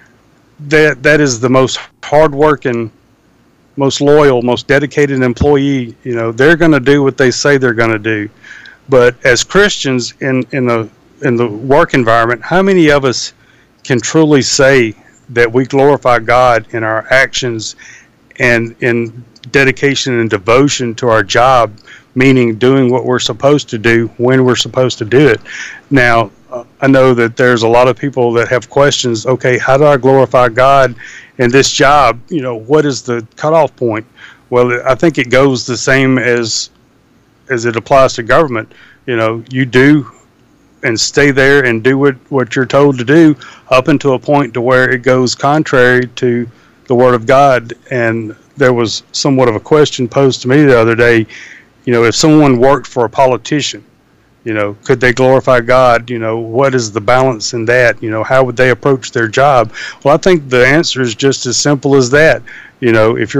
that is the most hardworking, most loyal, most dedicated employee. They're going to do what they say they're going to do. But as Christians in the work environment, how many of us can truly say that we glorify God in our actions and in dedication and devotion to our job, meaning doing what we're supposed to do when we're supposed to do it? Now, I know that there's a lot of people that have questions. Okay, how do I glorify God in this job? What is the cutoff point? Well, I think it goes the same as it applies to government. You do and stay there and do what you're told to do up until a point to where it goes contrary to the Word of God. And there was somewhat of a question posed to me the other day. If someone worked for a politician, could they glorify God? What is the balance in that? How would they approach their job? Well, I think the answer is just as simple as that. If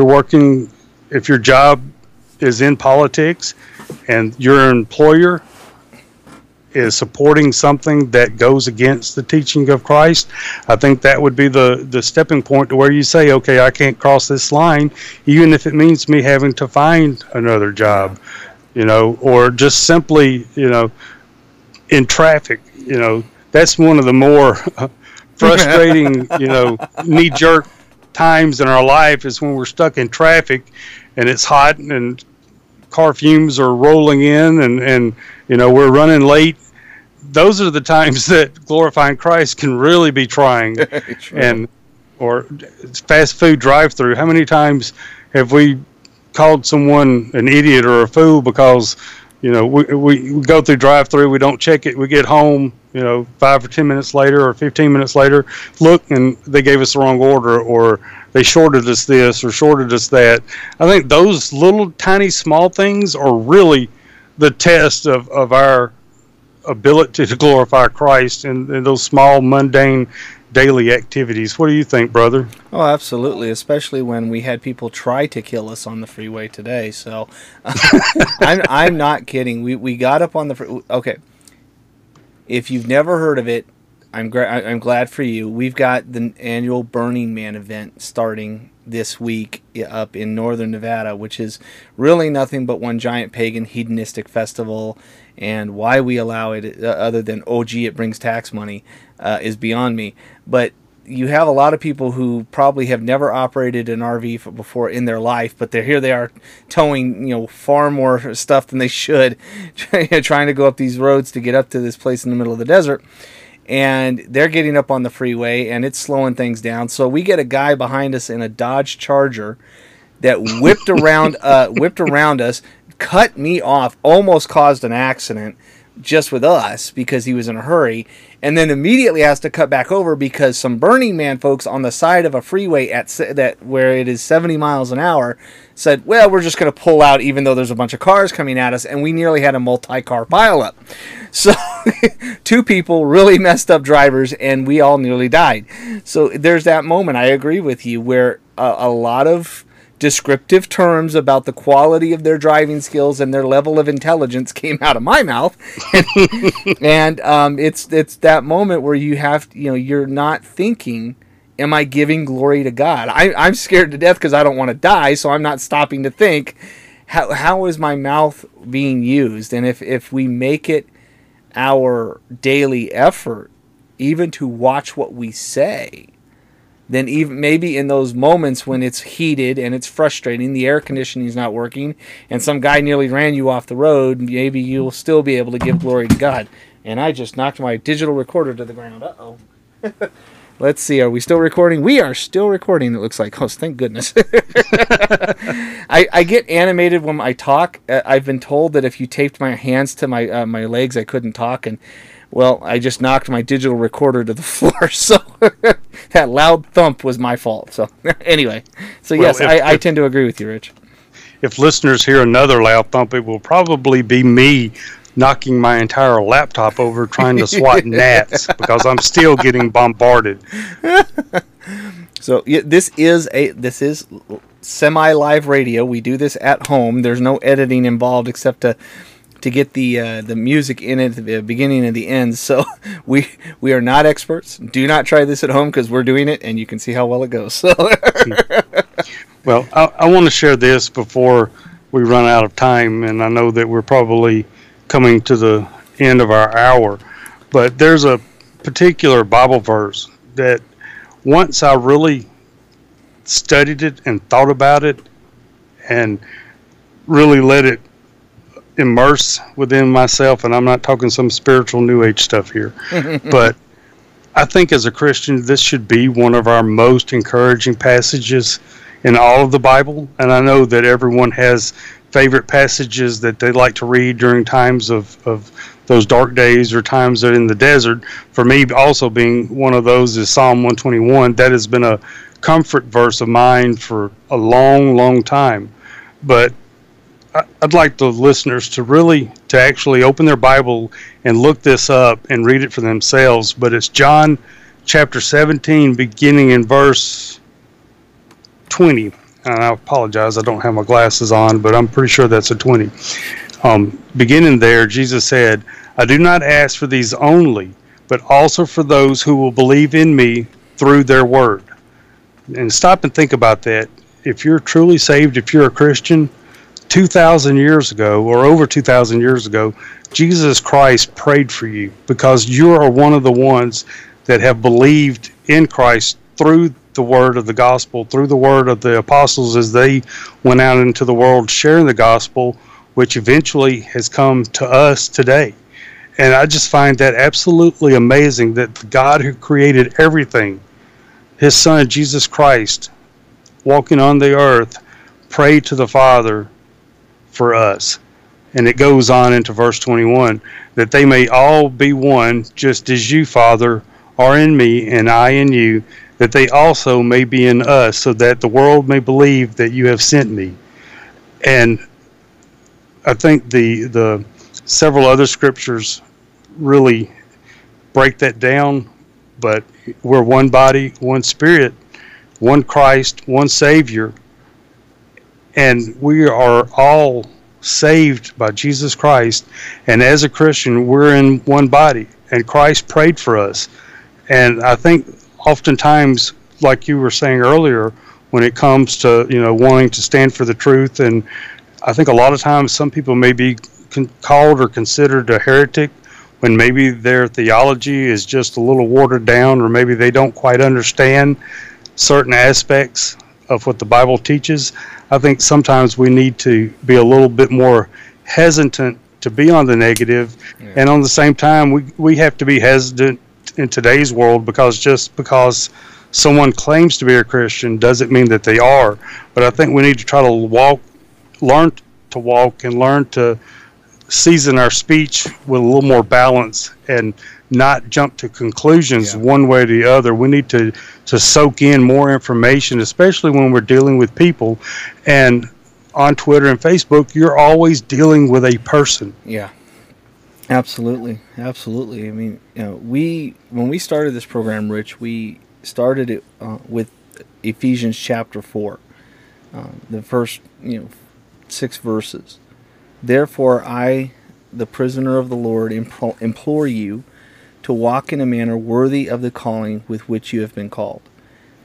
your job is in politics and your employer is supporting something that goes against the teaching of Christ, I think that would be the stepping point to where you say, okay, I can't cross this line, even if it means me having to find another job, or just simply, in traffic. That's one of the more frustrating, knee-jerk times in our life, is when we're stuck in traffic and it's hot and car fumes are rolling in and we're running late. Those are the times that glorifying Christ can really be trying. Or fast food drive-through. How many times have we called someone an idiot or a fool because we go through drive-through, we don't check it, we get home 5 or 10 minutes later or 15 minutes later, look, and they gave us the wrong order, or they shorted us this or shorted us that. I think those little tiny small things are really the test of our ability to glorify Christ in those small, mundane, daily activities. What do you think, brother? Oh, absolutely, especially when we had people try to kill us on the freeway today. So I'm not kidding. We got up on the okay. If you've never heard of it, I'm glad for you. We've got the annual Burning Man event starting this week up in northern Nevada, which is really nothing but one giant pagan hedonistic festival. And why we allow it, other than, oh gee, it brings tax money, is beyond me. But you have a lot of people who probably have never operated an RV before in their life, but they are towing far more stuff than they should, trying to go up these roads to get up to this place in the middle of the desert. And they're getting up on the freeway, and it's slowing things down. So we get a guy behind us in a Dodge Charger that whipped around us, cut me off, almost caused an accident just with us because he was in a hurry, and then immediately has to cut back over because some Burning Man folks on the side of a freeway where it is 70 miles an hour said, well, we're just going to pull out even though there's a bunch of cars coming at us, and we nearly had a multi-car pileup. So two people, really messed up drivers, and we all nearly died. So there's that moment, I agree with you, where a lot of descriptive terms about the quality of their driving skills and their level of intelligence came out of my mouth. And it's that moment where you have, you're not thinking am I giving glory to God? I'm scared to death because I don't want to die, so I'm not stopping to think, how is my mouth being used? And if we make it our daily effort, even to watch what we say, then even maybe in those moments when it's heated and it's frustrating, the air conditioning is not working, and some guy nearly ran you off the road, maybe you'll still be able to give glory to God. And I just knocked my digital recorder to the ground. Uh-oh. Let's see, are we still recording? We are still recording, it looks like. Oh, thank goodness. I get animated when I talk. I've been told that if you taped my hands to my legs, I couldn't talk, and well, I just knocked my digital recorder to the floor, so that loud thump was my fault. So anyway, so well, yes, I tend to agree with you, Rich. If listeners hear another loud thump, it will probably be me knocking my entire laptop over trying to swat gnats, because I'm still getting bombarded. So this is semi-live radio. We do this at home. There's no editing involved except to get the music in at the beginning and the end. So we are not experts. Do not try this at home, because we're doing it, and you can see how well it goes. So. Well, I want to share this before we run out of time, and I know that we're probably coming to the end of our hour, but there's a particular Bible verse that once I really studied it and thought about it and really let it immerse within myself, and I'm not talking some spiritual New Age stuff here, but I think as a Christian, this should be one of our most encouraging passages in all of the Bible. And I know that everyone has favorite passages that they like to read during times of those dark days or times they're in the desert. For me, also being one of those, is Psalm 121. That has been a comfort verse of mine for a long, long time. But I'd like the listeners to actually open their Bible and look this up and read it for themselves. But it's John chapter 17, beginning in verse 20. And I apologize, I don't have my glasses on, but I'm pretty sure that's a 20. Beginning there, Jesus said, I do not ask for these only, but also for those who will believe in me through their word. And stop and think about that. If you're truly saved, if you're a Christian, 2,000 years ago, or over 2,000 years ago, Jesus Christ prayed for you, because you are one of the ones that have believed in Christ through the word of the gospel, through the word of the apostles as they went out into the world sharing the gospel, which eventually has come to us today. And I just find that absolutely amazing that the God who created everything, his son Jesus Christ, walking on the earth, prayed to the Father for us. And it goes on into verse 21, that they may all be one, just as you, Father, are in me and I in you, that they also may be in us, so that the world may believe that you have sent me. And I think the several other scriptures really break that down, but we're one body, one spirit, one Christ, one Savior, and we are all saved by Jesus Christ. And as a Christian, we're in one body, and Christ prayed for us. And I think oftentimes, like you were saying earlier, when it comes to wanting to stand for the truth, and I think a lot of times some people may be called or considered a heretic when maybe their theology is just a little watered down, or maybe they don't quite understand certain aspects of what the Bible teaches. I think sometimes we need to be a little bit more hesitant to be on the negative, and on the same time we have to be hesitant in today's world, because just because someone claims to be a Christian doesn't mean that they are. But I think we need to try to learn to walk and learn to season our speech with a little more balance and not jump to conclusions one way or the other. We need to soak in more information, especially when we're dealing with people. And on Twitter and Facebook, you're always dealing with a person. Yeah. Absolutely. I mean, when we started this program, Rich, we started it with Ephesians chapter 4, the first 6 verses. Therefore, I, the prisoner of the Lord, implore you to walk in a manner worthy of the calling with which you have been called,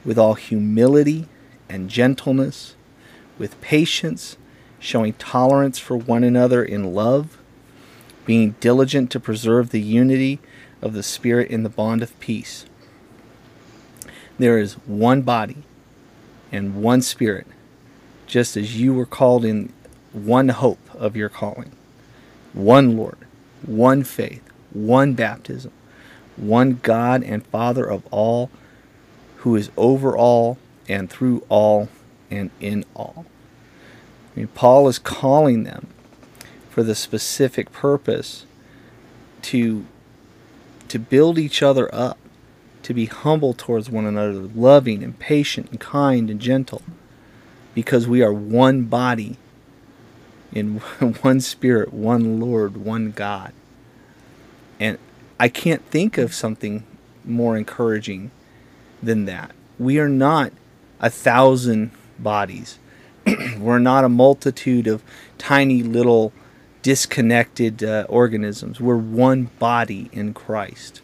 with all humility and gentleness, with patience, showing tolerance for one another in love, being diligent to preserve the unity of the Spirit in the bond of peace. There is one body and one Spirit, just as you were called in one hope of your calling, one Lord, one faith, one baptism, one God and Father of all, who is over all and through all and in all. I mean, Paul is calling them for the specific purpose to build each other up, to be humble towards one another, loving and patient and kind and gentle, because we are one body in one Spirit, one Lord, one God. And I can't think of something more encouraging than that. We are not 1,000 bodies. We're not a multitude of tiny little disconnected organisms. We're one body in Christ.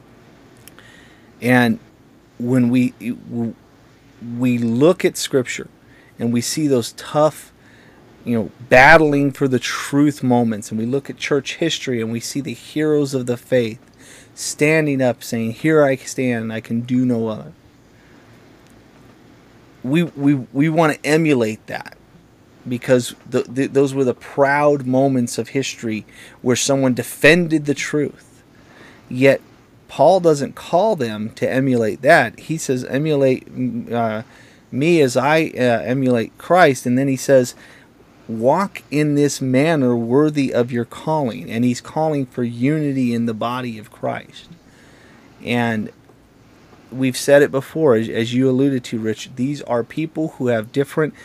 And when we look at Scripture and we see those tough, battling for the truth moments, and we look at church history and we see the heroes of the faith standing up saying, "Here I stand, I can do no other." We want to emulate that, because those were the proud moments of history where someone defended the truth. Yet Paul doesn't call them to emulate that. He says, emulate me as I emulate Christ. And then he says, walk in this manner worthy of your calling. And he's calling for unity in the body of Christ. And we've said it before, as you alluded to, Rich, these are people who have different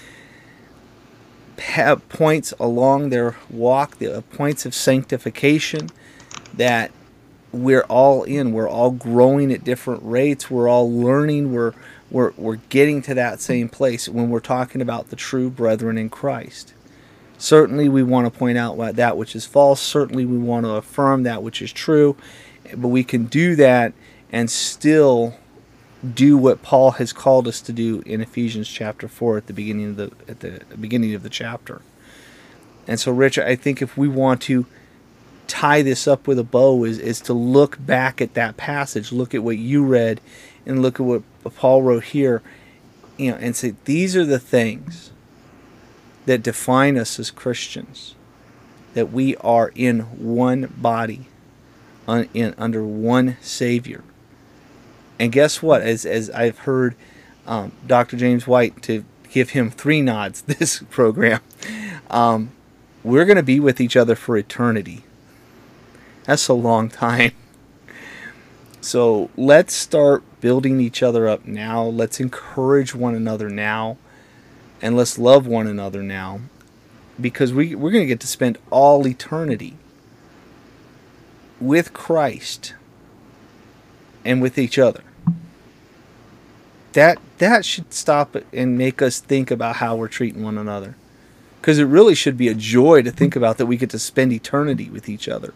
points along their walk, the points of sanctification that we're all in. We're all growing at different rates. We're all learning. We're getting to that same place when we're talking about the true brethren in Christ. Certainly we want to point out that which is false. Certainly we want to affirm that which is true. But we can do that and still do what Paul has called us to do in Ephesians chapter 4 at the beginning of the chapter. And so, Rich, I think if we want to tie this up with a bow is to look back at that passage, look at what you read, and look at what Paul wrote here, and say these are the things that define us as Christians, that we are in one body, under one Savior. And guess what? As I've heard Dr. James White, to give him 3 nods this program, we're going to be with each other for eternity. That's a long time. So let's start building each other up now. Let's encourage one another now. And let's love one another now. Because we're going to get to spend all eternity with Christ and with each other. That should stop and make us think about how we're treating one another. Because it really should be a joy to think about that we get to spend eternity with each other.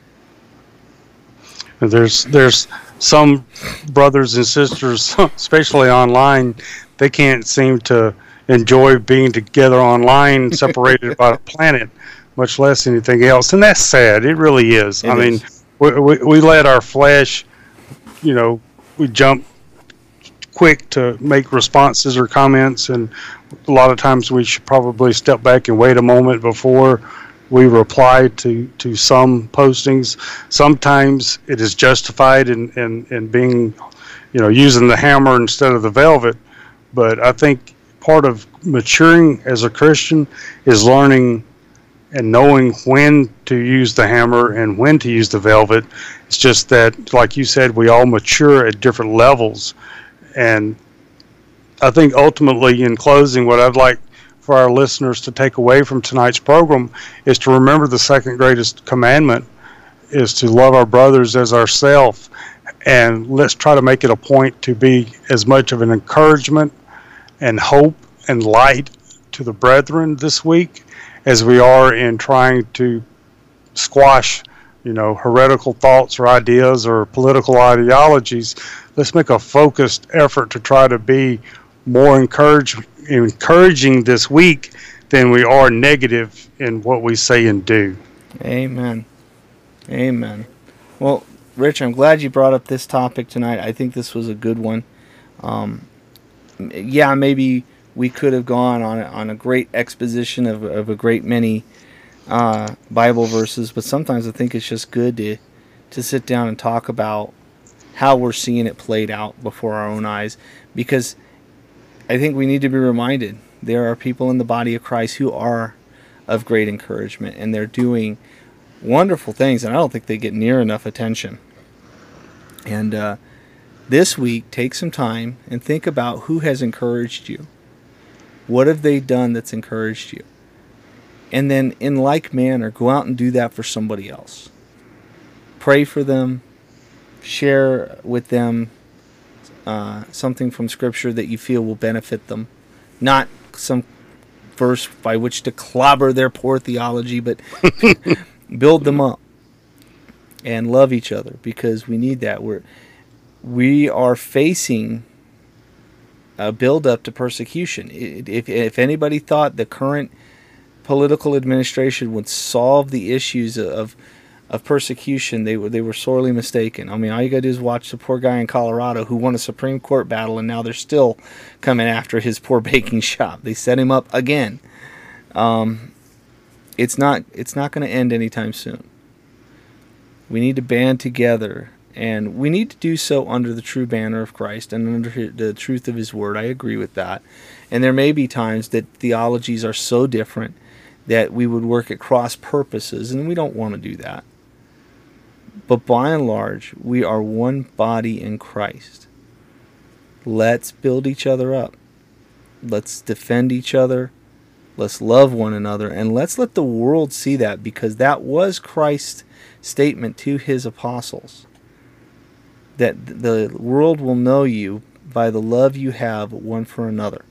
There's some brothers and sisters, especially online, they can't seem to enjoy being together online, separated by the planet, much less anything else. And that's sad. It really is. I mean, we let our flesh, we jump quick to make responses or comments, and a lot of times we should probably step back and wait a moment before we reply to some postings. Sometimes it is justified in being, using the hammer instead of the velvet. But I think part of maturing as a Christian is learning and knowing when to use the hammer and when to use the velvet. It's just that, like you said, we all mature at different levels. And I think ultimately, in closing, what I'd like for our listeners to take away from tonight's program is to remember the second greatest commandment is to love our brothers as ourselves. And let's try to make it a point to be as much of an encouragement and hope and light to the brethren this week as we are in trying to squash heretical thoughts or ideas or political ideologies. Let's make a focused effort to try to be more encouraging this week than we are negative in what we say and do. Amen. Amen. Well, Rich, I'm glad you brought up this topic tonight. I think this was a good one. Maybe we could have gone on a great exposition of a great many Bible verses, but sometimes I think it's just good to sit down and talk about how we're seeing it played out before our own eyes, because I think we need to be reminded there are people in the body of Christ who are of great encouragement, and they're doing wonderful things, and I don't think they get near enough attention. And this week, take some time and think about who has encouraged you. What have they done that's encouraged you? And then, in like manner, go out and do that for somebody else. Pray for them. Share with them something from Scripture that you feel will benefit them. Not some verse by which to clobber their poor theology, but build them up and love each other, because we need that. We are facing a build-up to persecution. If anybody thought the current political administration would solve the issues of persecution, they were sorely mistaken. I mean, all you got to do is watch the poor guy in Colorado who won a Supreme Court battle, and now they're still coming after his poor baking shop. They set him up again. It's not going to end anytime soon. We need to band together, and we need to do so under the true banner of Christ and under the truth of His Word. I agree with that. And there may be times that theologies are so different that we would work at cross purposes, and we don't want to do that. But by and large, we are one body in Christ. Let's build each other up. Let's defend each other. Let's love one another. And let's let the world see that, because that was Christ's statement to His apostles. That the world will know you by the love you have one for another.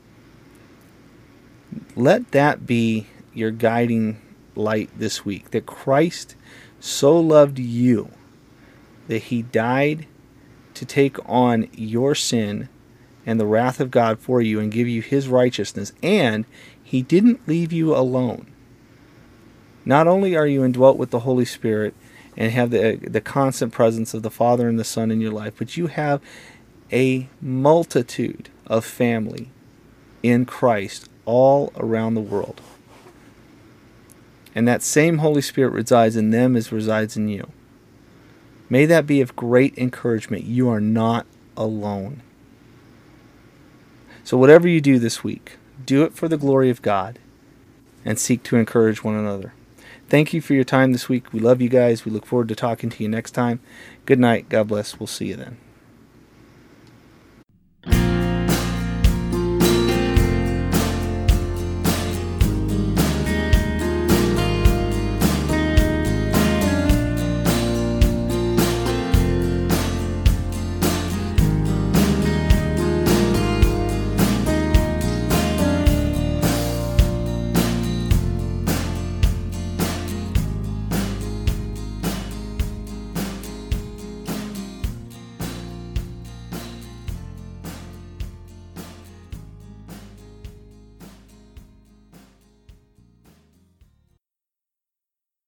Let that be your guiding light this week. That Christ so loved you that He died to take on your sin and the wrath of God for you and give you His righteousness. And He didn't leave you alone. Not only are you indwelt with the Holy Spirit and have the constant presence of the Father and the Son in your life, but you have a multitude of family in Christ all around the world. And that same Holy Spirit resides in them as resides in you. May that be of great encouragement. You are not alone. So whatever you do this week, do it for the glory of God and seek to encourage one another. Thank you for your time this week. We love you guys. We look forward to talking to you next time. Good night. God bless. We'll see you then.